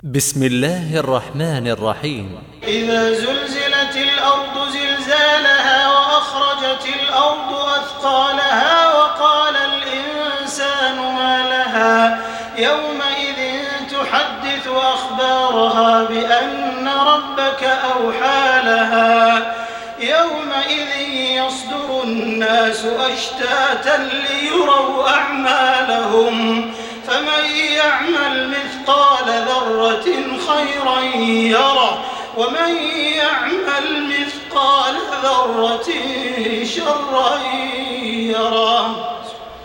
بسم الله الرحمن الرحيم. إذا زلزلت الأرض زلزالها وأخرجت الأرض أثقالها وقال الإنسان ما لها يومئذ تحدث أخبارها بأن ربك أوحى لها يومئذ يصدر الناس أشتاتا ليروا أعمالهم فمن يعمل مثقال ذرة خيرا يره ومن يعمل مثقال ذرة شرا يره.